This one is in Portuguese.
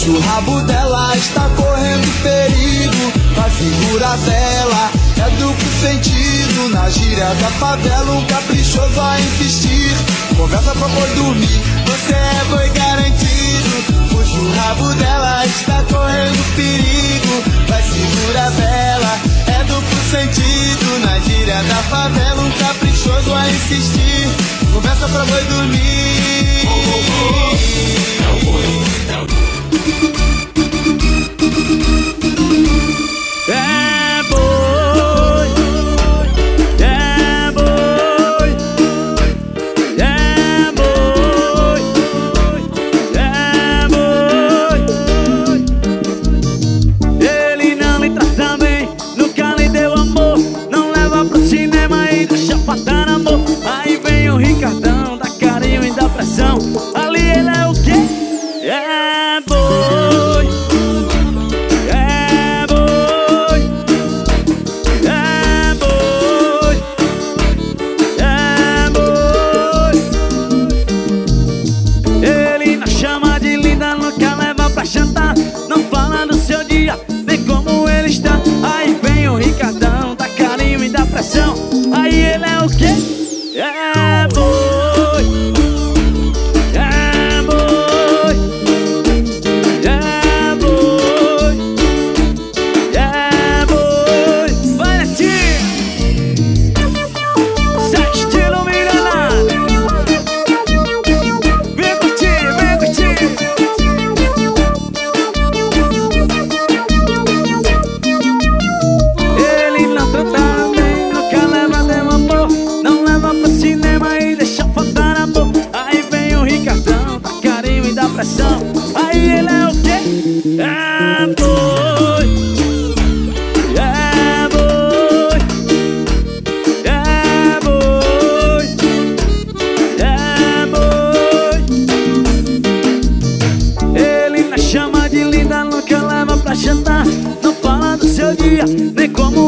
Puxa o rabo dela, está correndo perigo. Vai segurar dela, é duplo sentido. Na gíria da favela, um caprichoso a insistir. Conversa pra boi dormir, você é boi garantido. Puxa o rabo dela, está correndo perigo. Vai segurar dela, é duplo sentido. Na gíria da favela, um caprichoso a insistir. Conversa pra boi dormir. É boi, é boi, é boi, é boi. Ele não lhe trata bem, nunca lhe deu amor. Não leva pro cinema e deixa faltar amor. Aí vem o Ricardão, dá carinho e dá pressão. Ali ele é o quê? É boi. Não fala do seu dia, nem como ele está. Aí vem o Ricardão, dá carinho e dá pressão. Aí ele é o quê? É boi, é boi, é boi, é boi. Vai, Netinho, sai estilo milionário. Vem curtir, vem curtir. Aí ele é o quê? É boi, é boi, é boi, é boi. Ele na chama de linda, nunca leva pra jantar. Não fala do seu dia, nem como